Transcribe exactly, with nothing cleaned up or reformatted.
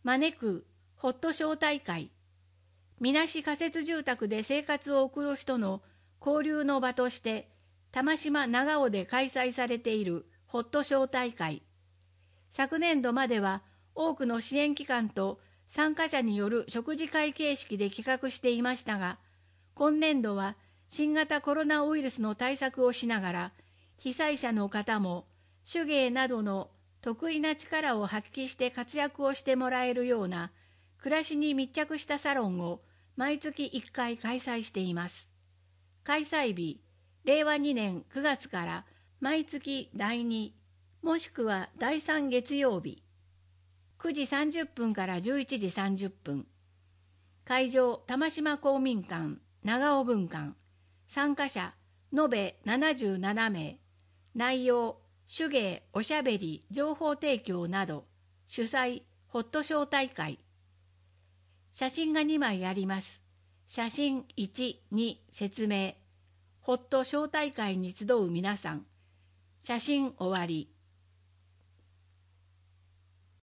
招くホット招待会。みなし仮設住宅で生活を送る人の交流の場として、玉島長尾で開催されているホット招待会。昨年度までは多くの支援機関と参加者による食事会形式で企画していましたが、今年度は新型コロナウイルスの対策をしながら、被災者の方も手芸などの得意な力を発揮して活躍をしてもらえるような暮らしに密着したサロンを毎月いっかい開催しています。開催日、れいわにねんくがつから毎月だいに、もしくはだいさん月曜日、くじさんじゅっぷんからじゅういちじさんじゅっぷん。会場、玉島公民館、長尾分館。参加者、延べななじゅうななめい。内容、手芸、おしゃべり、情報提供など。主催、ホット招待会。写真がにまいあります。写真いち、に、説明。ホット招待会に集う皆さん。写真終わり。